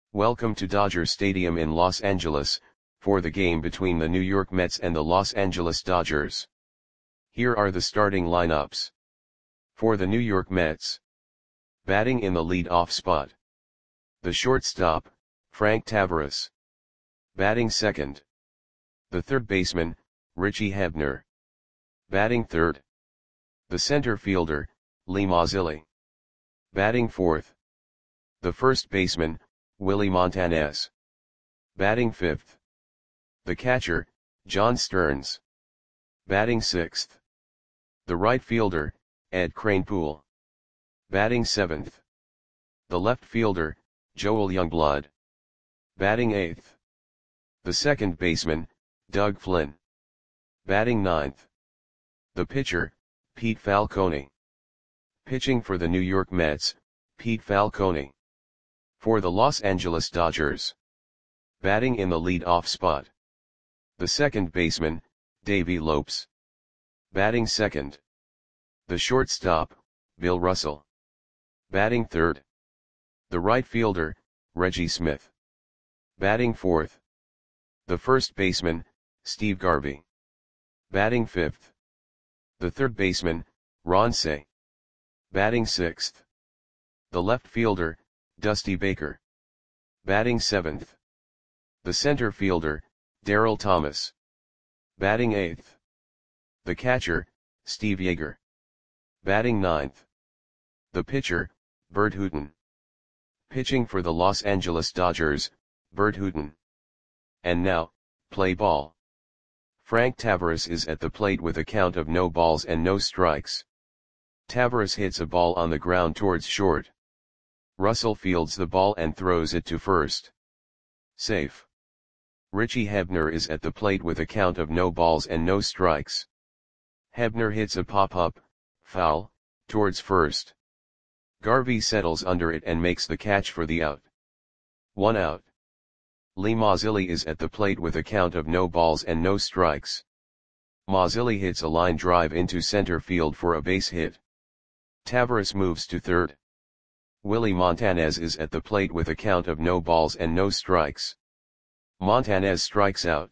Welcome to Dodger Stadium in Los Angeles, for the game between the New York Mets and the Los Angeles Dodgers. Here are the starting lineups. For the New York Mets. Batting in the lead-off spot. The shortstop, Frank Taveras. Batting second. The third baseman, Richie Hebner. Batting third. The center fielder, Lee Mazzilli. Batting fourth. The first baseman, Willie Montanez. Batting fifth. The catcher, John Stearns. Batting sixth. The right fielder, Ed Kranepool. Batting seventh. The left fielder, Joel Youngblood. Batting eighth. The second baseman, Doug Flynn. Batting ninth. The pitcher, Pete Falcone. Pitching for the New York Mets, Pete Falcone. For the Los Angeles Dodgers. Batting in the lead-off spot. The second baseman, Davey Lopes. Batting second. The shortstop, Bill Russell. Batting third. The right fielder, Reggie Smith. Batting fourth. The first baseman, Steve Garvey. Batting fifth. The third baseman, Ron Cey. Batting sixth. The left fielder, Dusty Baker. Batting seventh. The center fielder, Darryl Thomas. Batting eighth. The catcher, Steve Yeager. Batting ninth. The pitcher, Bert Hooton. Pitching for the Los Angeles Dodgers, Bert Hooton. And now, play ball. Frank Taveras is at the plate with a count of no balls and no strikes. Taveras hits a ball on the ground towards short. Russell fields the ball and throws it to first. Safe. Richie Hebner is at the plate with a count of no balls and no strikes. Hebner hits a pop-up, foul, towards first. Garvey settles under it and makes the catch for the out. 1 out. Lee Mazzilli is at the plate with a count of no balls and no strikes. Mazzilli hits a line drive into center field for a base hit. Taveras moves to third. Willie Montanez is at the plate with a count of no balls and no strikes. Montanez strikes out.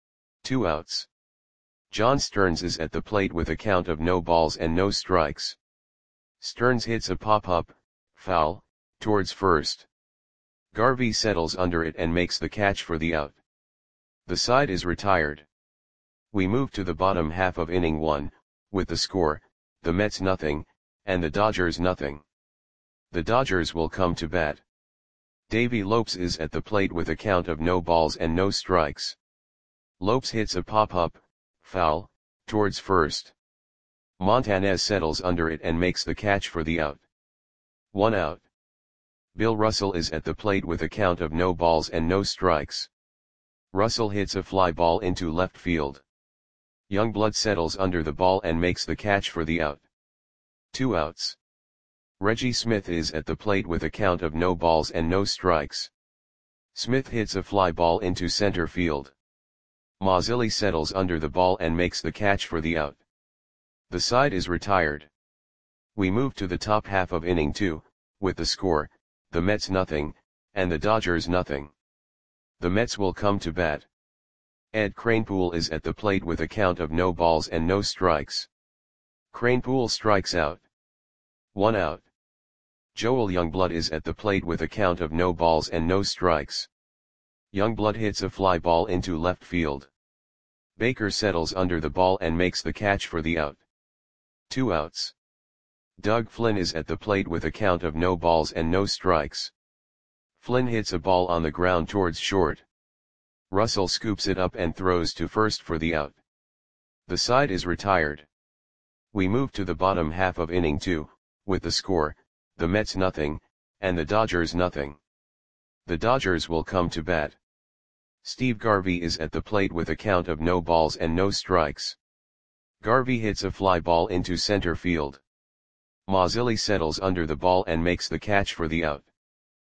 2 outs. John Stearns is at the plate with a count of no balls and no strikes. Stearns hits a pop-up, foul, towards first. Garvey settles under it and makes the catch for the out. The side is retired. We move to the bottom half of inning 1, with the score, the Mets nothing, and the Dodgers nothing. The Dodgers will come to bat. Davey Lopes is at the plate with a count of no balls and no strikes. Lopes hits a pop-up, foul, towards first. Montanez settles under it and makes the catch for the out. 1 out. Bill Russell is at the plate with a count of no balls and no strikes. Russell hits a fly ball into left field. Youngblood settles under the ball and makes the catch for the out. 2 outs. Reggie Smith is at the plate with a count of no balls and no strikes. Smith hits a fly ball into center field. Mazzilli settles under the ball and makes the catch for the out. The side is retired. We move to the top half of inning 2, with the score, the Mets nothing, and the Dodgers nothing. The Mets will come to bat. Ed Kranepool is at the plate with a count of no balls and no strikes. Kranepool strikes out. 1 out. Joel Youngblood is at the plate with a count of no balls and no strikes. Youngblood hits a fly ball into left field. Baker settles under the ball and makes the catch for the out. 2 outs. Doug Flynn is at the plate with a count of no balls and no strikes. Flynn hits a ball on the ground towards short. Russell scoops it up and throws to first for the out. The side is retired. We move to the bottom half of inning 2, with the score, the Mets nothing, and the Dodgers nothing. The Dodgers will come to bat. Steve Garvey is at the plate with a count of no balls and no strikes. Garvey hits a fly ball into center field. Mazzilli settles under the ball and makes the catch for the out.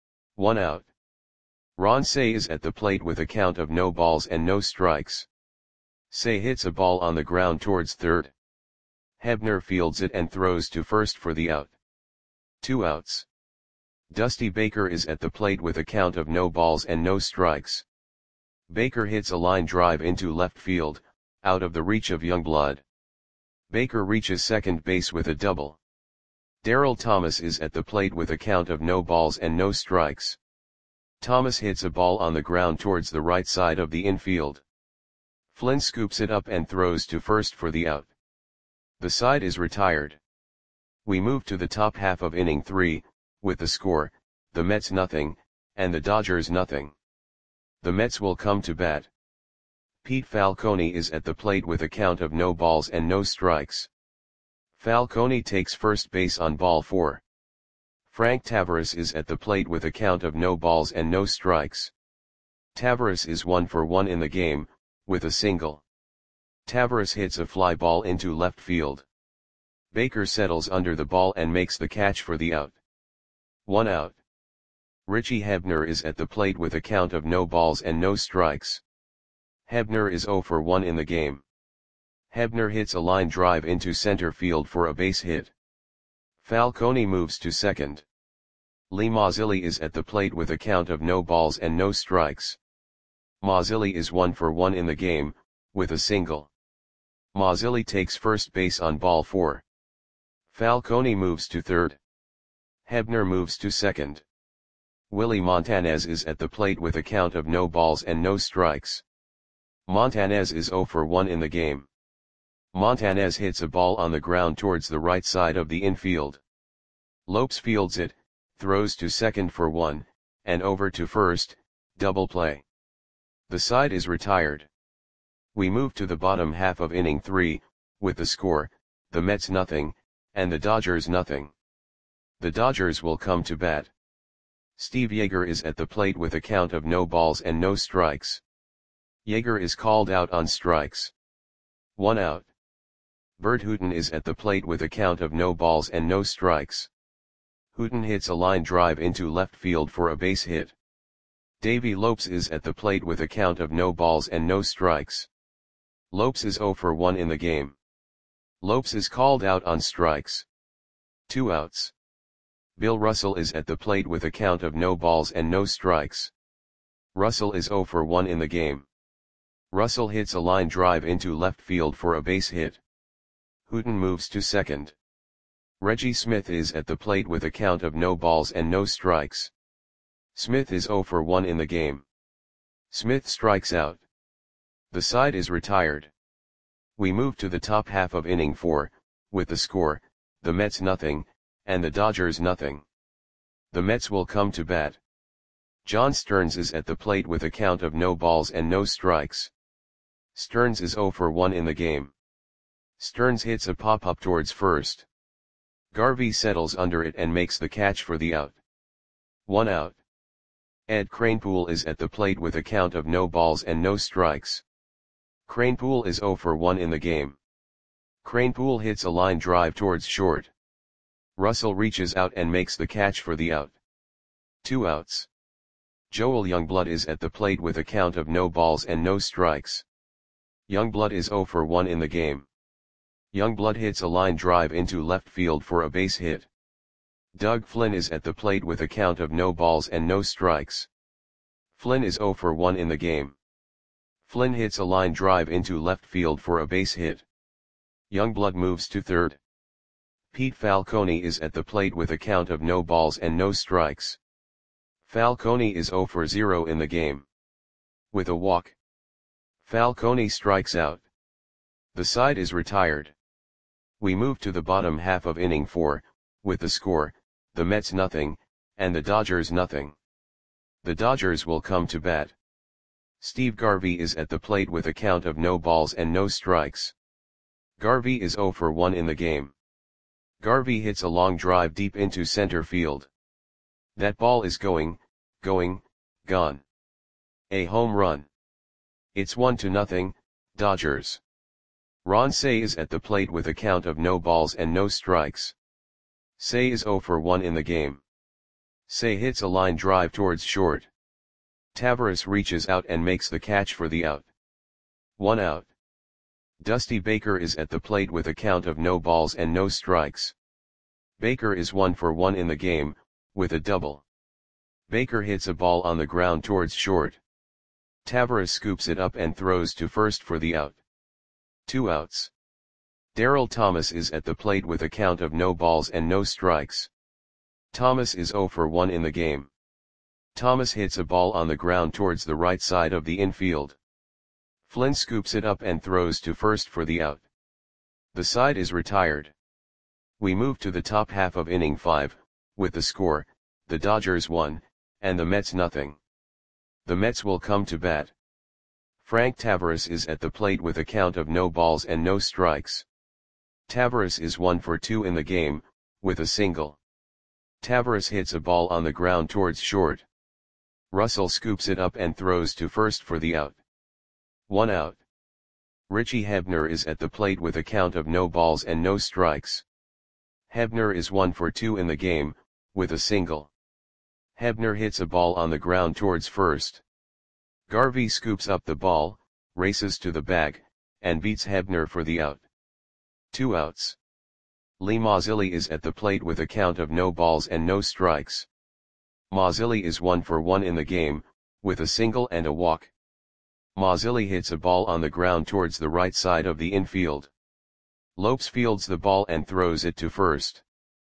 1 out. Ron Cey is at the plate with a count of no balls and no strikes. Cey hits a ball on the ground towards third. Hebner fields it and throws to first for the out. 2 outs. Dusty Baker is at the plate with a count of no balls and no strikes. Baker hits a line drive into left field, out of the reach of Youngblood. Baker reaches second base with a double. Darrell Thomas is at the plate with a count of no balls and no strikes. Thomas hits a ball on the ground towards the right side of the infield. Flynn scoops it up and throws to first for the out. The side is retired. We move to the top half of inning 3, with the score, the Mets nothing, and the Dodgers nothing. The Mets will come to bat. Pete Falcone is at the plate with a count of no balls and no strikes. Falcone takes first base on ball 4. Frank Tavares is at the plate with a count of no balls and no strikes. Tavares is 1 for 1 in the game, with a single. Tavares hits a fly ball into left field. Baker settles under the ball and makes the catch for the out. 1 out. Richie Hebner is at the plate with a count of no balls and no strikes. Hebner is 0 for 1 in the game. Hebner hits a line drive into center field for a base hit. Falcone moves to second. Lee Mazzilli is at the plate with a count of no balls and no strikes. Mazzilli is 1 for 1 in the game, with a single. Mazzilli takes first base on ball 4. Falcone moves to third. Hebner moves to second. Willie Montanez is at the plate with a count of no balls and no strikes. Montanez is 0 for 1 in the game. Montanez hits a ball on the ground towards the right side of the infield. Lopes fields it, throws to second for 1, and over to first, double play. The side is retired. We move to the bottom half of inning 3, with the score, the Mets nothing, and the Dodgers nothing. The Dodgers will come to bat. Steve Yeager is at the plate with a count of no balls and no strikes. Yeager is called out on strikes. 1 out. Bert Hooton is at the plate with a count of no balls and no strikes. Hooton hits a line drive into left field for a base hit. Davey Lopes is at the plate with a count of no balls and no strikes. Lopes is 0 for 1 in the game. Lopes is called out on strikes. 2 outs. Bill Russell is at the plate with a count of no balls and no strikes. Russell is 0 for 1 in the game. Russell hits a line drive into left field for a base hit. Hooton moves to second. Reggie Smith is at the plate with a count of no balls and no strikes. Smith is 0 for 1 in the game. Smith strikes out. The side is retired. We move to the top half of inning 4, with the score, the Mets nothing, and the Dodgers nothing. The Mets will come to bat. John Stearns is at the plate with a count of no balls and no strikes. Stearns is 0 for 1 in the game. Stearns hits a pop-up towards first. Garvey settles under it and makes the catch for the out. 1 out. Ed Kranepool is at the plate with a count of no balls and no strikes. Kranepool is 0 for 1 in the game. Kranepool hits a line drive towards short. Russell reaches out and makes the catch for the out. 2 outs. Joel Youngblood is at the plate with a count of no balls and no strikes. Youngblood is 0 for 1 in the game. Youngblood hits a line drive into left field for a base hit. Doug Flynn is at the plate with a count of no balls and no strikes. Flynn is 0 for 1 in the game. Flynn hits a line drive into left field for a base hit. Youngblood moves to third. Pete Falcone is at the plate with a count of no balls and no strikes. Falcone is 0 for 0 in the game. With a walk, Falcone strikes out. The side is retired. We move to the bottom half of inning 4, with the score, the Mets nothing, and the Dodgers nothing. The Dodgers will come to bat. Steve Garvey is at the plate with a count of no balls and no strikes. Garvey is 0 for 1 in the game. Garvey hits a long drive deep into center field. That ball is gone. A home run. It's 1-0, Dodgers. Ron Cey is at the plate with a count of no balls and no strikes. Cey is 0 for 1 in the game. Cey hits a line drive towards short. Tavares reaches out and makes the catch for the out. 1 out. Dusty Baker is at the plate with a count of no balls and no strikes. Baker is 1 for 1 in the game, with a double. Baker hits a ball on the ground towards short. Tavares scoops it up and throws to first for the out. 2 outs. Darryl Thomas is at the plate with a count of no balls and no strikes. Thomas is 0 for 1 in the game. Thomas hits a ball on the ground towards the right side of the infield. Flynn scoops it up and throws to first for the out. The side is retired. We move to the top half of inning 5, with the score, the Dodgers 1, and the Mets nothing. The Mets will come to bat. Frank Tavares is at the plate with a count of no balls and no strikes. Tavares is 1 for 2 in the game, with a single. Tavares hits a ball on the ground towards short. Russell scoops it up and throws to first for the out. 1 out. Richie Hebner is at the plate with a count of no balls and no strikes. Hebner is 1 for 2 in the game, with a single. Hebner hits a ball on the ground towards first. Garvey scoops up the ball, races to the bag, and beats Hebner for the out. 2 outs. Lee Mazzilli is at the plate with a count of no balls and no strikes. Mazzilli is 1 for 1 in the game, with a single and a walk. Mazzilli hits a ball on the ground towards the right side of the infield. Lopes fields the ball and throws it to first.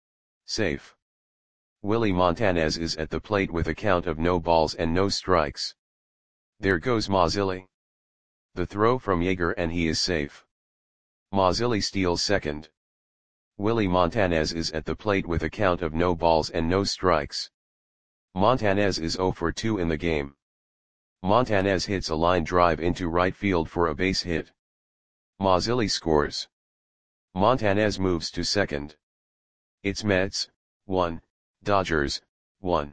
Safe. Willie Montanez is at the plate with a count of no balls and no strikes. There goes Mazzilli. The throw from Yeager and he is safe. Mazzilli steals second. Willie Montanez is at the plate with a count of no balls and no strikes. Montanez is 0 for 2 in the game. Montanez hits a line drive into right field for a base hit. Mazzilli scores. Montanez moves to second. It's Mets, 1, Dodgers, 1.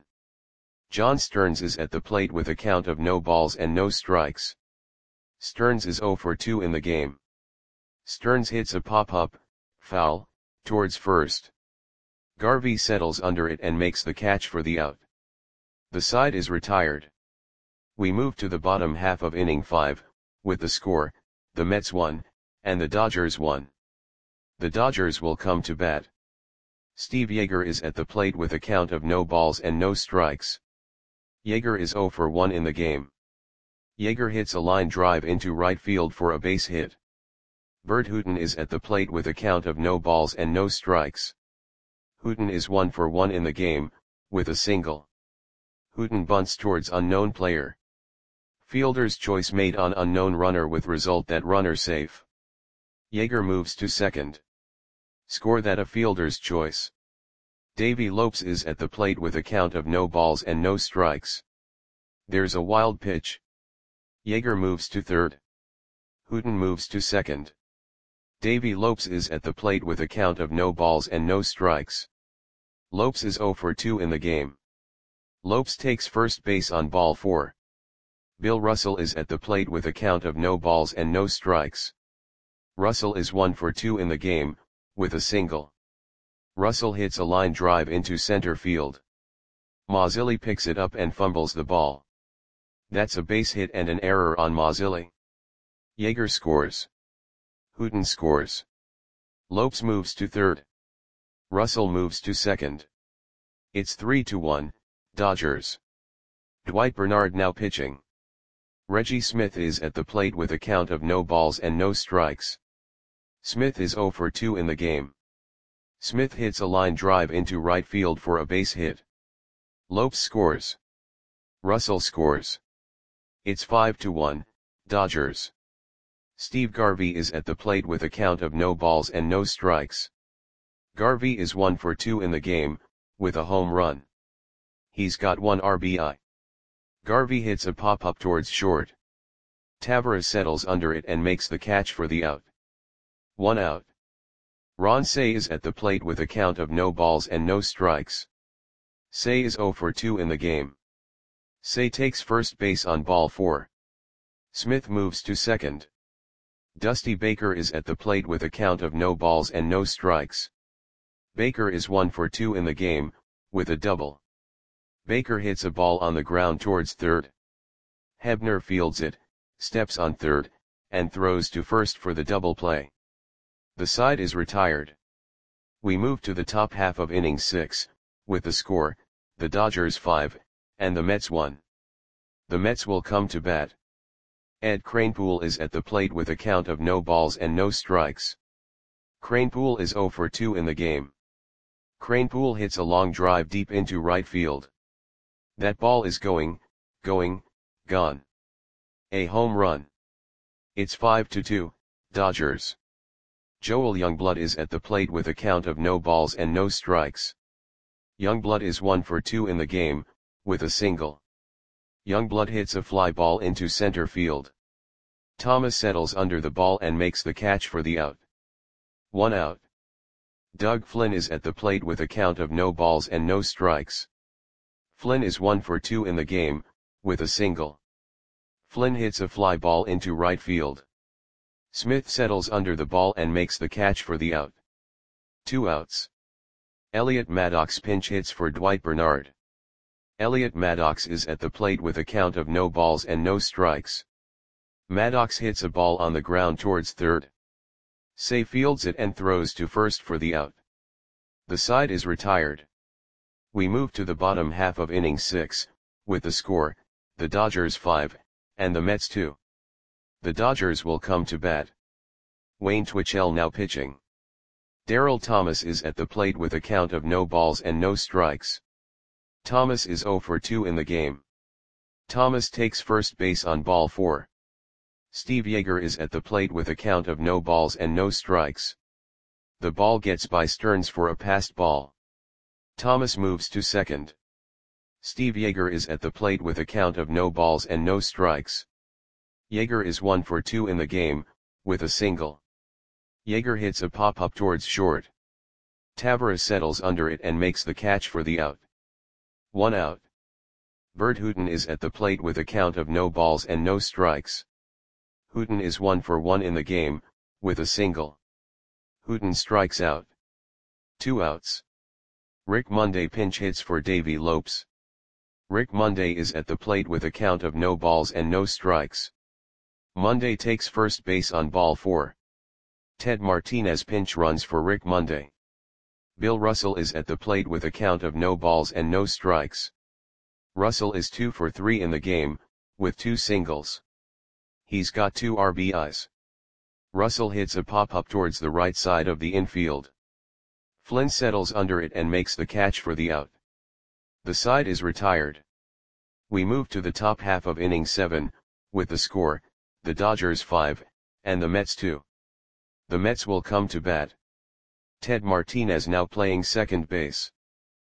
John Stearns is at the plate with a count of no balls and no strikes. Stearns is 0 for 2 in the game. Stearns hits a pop-up, foul, towards first. Garvey settles under it and makes the catch for the out. The side is retired. We move to the bottom half of inning 5, with the score, the Mets 1, and the Dodgers 1. The Dodgers will come to bat. Steve Yeager is at the plate with a count of no balls and no strikes. Yeager is 0 for 1 in the game. Yeager hits a line drive into right field for a base hit. Bert Hooton is at the plate with a count of no balls and no strikes. Hooton is 1 for 1 in the game, with a single. Hooton bunts towards unknown player. Fielder's choice made on unknown runner with result that runner safe. Yeager moves to second. Score that a fielder's choice. Davey Lopes is at the plate with a count of no balls and no strikes. There's a wild pitch. Yeager moves to third. Hooton moves to second. Davey Lopes is at the plate with a count of no balls and no strikes. Lopes is 0 for 2 in the game. Lopes takes first base on ball 4. Bill Russell is at the plate with a count of no balls and no strikes. Russell is 1 for 2 in the game, with a single. Russell hits a line drive into center field. Mazzilli picks it up and fumbles the ball. That's a base hit and an error on Mazzilli. Yeager scores. Hooton scores. Lopes moves to third. Russell moves to second. It's 3-1, Dodgers. Dwight Bernard now pitching. Reggie Smith is at the plate with a count of no balls and no strikes. Smith is 0 for 2 in the game. Smith hits a line drive into right field for a base hit. Lopes scores. Russell scores. It's 5-1, Dodgers. Steve Garvey is at the plate with a count of no balls and no strikes. Garvey is 1 for 2 in the game, with a home run. He's got 1 RBI. Garvey hits a pop-up towards short. Tavares settles under it and makes the catch for the out. 1 out. Ron Cey is at the plate with a count of no balls and no strikes. Cey is 0 for 2 in the game. Cey takes first base on ball 4. Smith moves to second. Dusty Baker is at the plate with a count of no balls and no strikes. Baker is 1 for 2 in the game, with a double. Baker hits a ball on the ground towards third. Hebner fields it, steps on third, and throws to first for the double play. The side is retired. We move to the top half of inning 6, with the score, the Dodgers 5, and the Mets 1. The Mets will come to bat. Ed Kranepool is at the plate with a count of no balls and no strikes. Kranepool is 0 for 2 in the game. Kranepool hits a long drive deep into right field. That ball is going, gone. A home run. It's 5-2, Dodgers. Joel Youngblood is at the plate with a count of no balls and no strikes. Youngblood is 1 for 2 in the game, with a single. Youngblood hits a fly ball into center field. Thomas settles under the ball and makes the catch for the out. 1 out. Doug Flynn is at the plate with a count of no balls and no strikes. Flynn is 1 for 2 in the game, with a single. Flynn hits a fly ball into right field. Smith settles under the ball and makes the catch for the out. 2 outs. Elliot Maddox pinch hits for Dwight Bernard. Elliot Maddox is at the plate with a count of no balls and no strikes. Maddox hits a ball on the ground towards third. Say fields it and throws to first for the out. The side is retired. We move to the bottom half of inning 6, with the score, the Dodgers 5, and the Mets 2. The Dodgers will come to bat. Wayne Twitchell now pitching. Darryl Thomas is at the plate with a count of no balls and no strikes. Thomas is 0 for 2 in the game. Thomas takes first base on ball 4. Steve Yeager is at the plate with a count of no balls and no strikes. The ball gets by Stearns for a passed ball. Thomas moves to second. Steve Yeager is at the plate with a count of no balls and no strikes. Yeager is 1 for 2 in the game, with a single. Yeager hits a pop-up towards short. Taveras settles under it and makes the catch for the out. 1 out. Bert Hooton is at the plate with a count of no balls and no strikes. Hooton is 1 for 1 in the game, with a single. Hooton strikes out. 2 outs. Rick Monday pinch hits for Davey Lopes. Rick Monday is at the plate with a count of no balls and no strikes. Monday takes first base on ball 4. Ted Martinez pinch runs for Rick Monday. Bill Russell is at the plate with a count of no balls and no strikes. Russell is 2 for 3 in the game, with 2 singles. He's got 2 RBIs. Russell hits a pop-up towards the right side of the infield. Flynn settles under it and makes the catch for the out. The side is retired. We move to the top half of inning 7, with the score, the Dodgers 5, and the Mets 2. The Mets will come to bat. Ted Martinez now playing second base.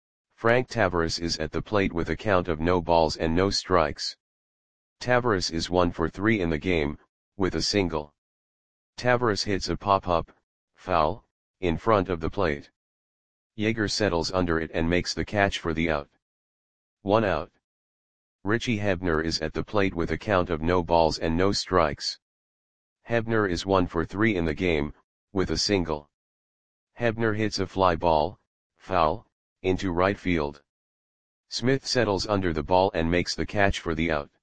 Frank Taveras is at the plate with a count of no balls and no strikes. Taveras is 1 for 3 in the game, with a single. Taveras hits a pop-up, foul, in front of the plate. Yeager settles under it and makes the catch for the out. 1 out. Richie Hebner is at the plate with a count of no balls and no strikes. Hebner is 1 for 3 in the game, with a single. Hebner hits a fly ball, foul, into right field. Smith settles under the ball and makes the catch for the out.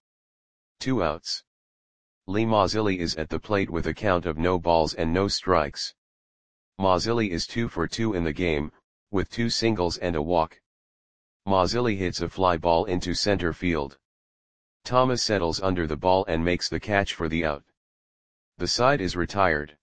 2 outs. Lee Mazzilli is at the plate with a count of no balls and no strikes. Mazzilli is 2 for 2 in the game, with 2 singles and a walk. Mazzilli hits a fly ball into center field. Thomas settles under the ball and makes the catch for the out. The side is retired.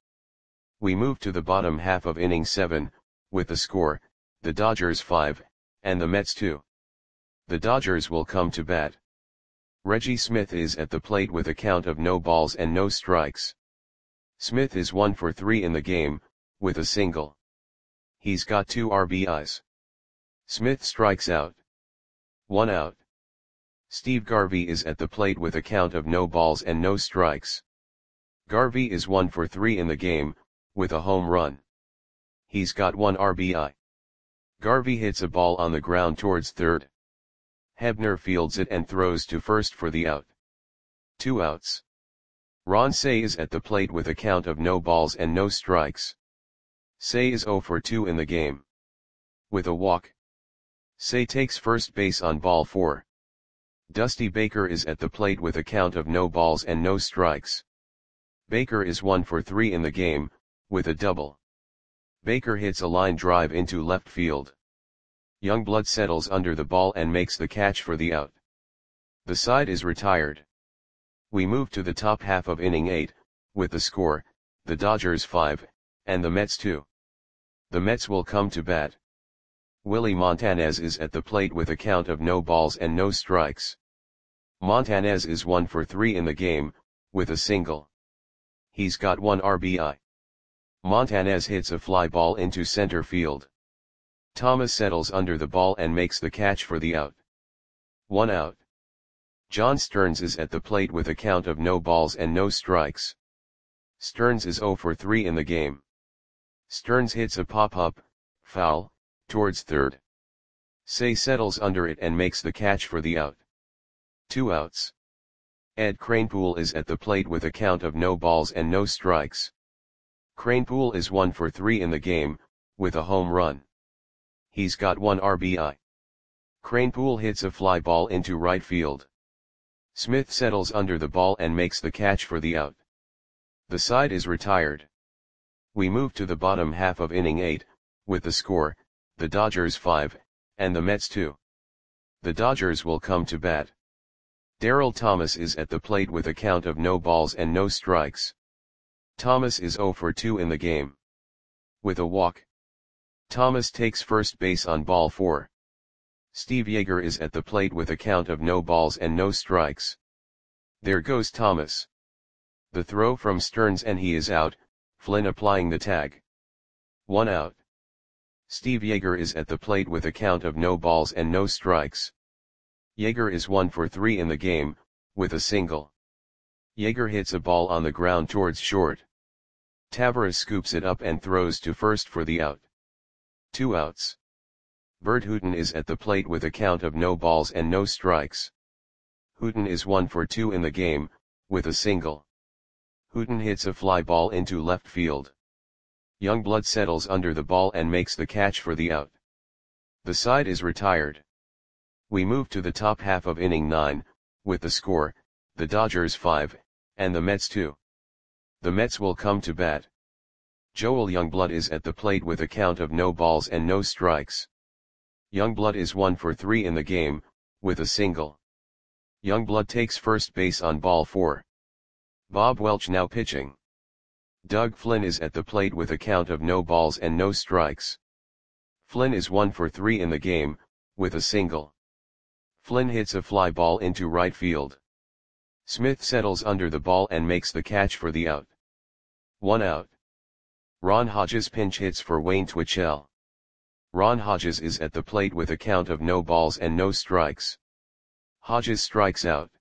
We move to the bottom half of inning 7, with the score, the Dodgers 5, and the Mets 2. The Dodgers will come to bat. Reggie Smith is at the plate with a count of no balls and no strikes. Smith is 1 for 3 in the game, with a single. He's got 2 RBIs. Smith strikes out. 1 out. Steve Garvey is at the plate with a count of no balls and no strikes. Garvey is 1 for 3 in the game, with a home run. He's got 1 RBI. Garvey hits a ball on the ground towards third. Hebner fields it and throws to first for the out. 2 outs. Ron Cey is at the plate with a count of no balls and no strikes. Cey is 0 for 2 in the game. With a walk. Cey takes first base on ball 4. Dusty Baker is at the plate with a count of no balls and no strikes. Baker is 1 for 3 in the game, with a double. Baker hits a line drive into left field. Youngblood settles under the ball and makes the catch for the out. The side is retired. We move to the top half of inning 8, with the score, the Dodgers 5, and the Mets 2. The Mets will come to bat. Willie Montanez is at the plate with a count of no balls and no strikes. Montanez is 1 for 3 in the game, with a single. He's got 1 RBI. Montanez hits a fly ball into center field. Thomas settles under the ball and makes the catch for the out. 1 out. John Stearns is at the plate with a count of no balls and no strikes. Stearns is 0 for 3 in the game. Stearns hits a pop-up, foul, towards third. Say settles under it and makes the catch for the out. 2 outs. Ed Kranepool is at the plate with a count of no balls and no strikes. Kranepool is 1 for 3 in the game, with a home run. He's got 1 RBI. Kranepool hits a fly ball into right field. Smith settles under the ball and makes the catch for the out. The side is retired. We move to the bottom half of inning 8, with the score, the Dodgers 5, and the Mets 2. The Dodgers will come to bat. Darryl Thomas is at the plate with a count of no balls and no strikes. Thomas is 0 for 2 in the game. With a walk. Thomas takes first base on ball 4. Steve Yeager is at the plate with a count of no balls and no strikes. There goes Thomas. The throw from Stearns and he is out, Flynn applying the tag. 1 out. Steve Yeager is at the plate with a count of no balls and no strikes. Yeager is 1 for 3 in the game, with a single. Yeager hits a ball on the ground towards short. Taveras scoops it up and throws to first for the out. 2 outs. Bert Hooton is at the plate with a count of no balls and no strikes. Hooton is 1 for 2 in the game, with a single. Hooton hits a fly ball into left field. Youngblood settles under the ball and makes the catch for the out. The side is retired. We move to the top half of inning 9, with the score, the Dodgers 5, and the Mets 2. The Mets will come to bat. Joel Youngblood is at the plate with a count of no balls and no strikes. Youngblood is 1 for 3 in the game, with a single. Youngblood takes first base on ball 4. Bob Welch now pitching. Doug Flynn is at the plate with a count of no balls and no strikes. Flynn is 1 for 3 in the game, with a single. Flynn hits a fly ball into right field. Smith settles under the ball and makes the catch for the out. 1 out. Ron Hodges pinch hits for Wayne Twitchell. Ron Hodges is at the plate with a count of no balls and no strikes. Hodges strikes out.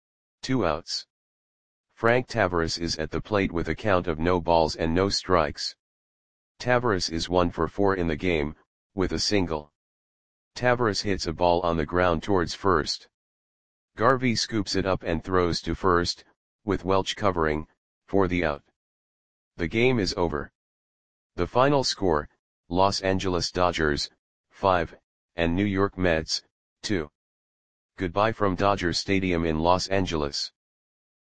2 outs. Frank Taveras is at the plate with a count of no balls and no strikes. Taveras is 1 for 4 in the game, with a single. Taveras hits a ball on the ground towards first. Garvey scoops it up and throws to first, with Welch covering, for the out. The game is over. The final score, Los Angeles Dodgers, 5, and New York Mets, 2. Goodbye from Dodger Stadium in Los Angeles.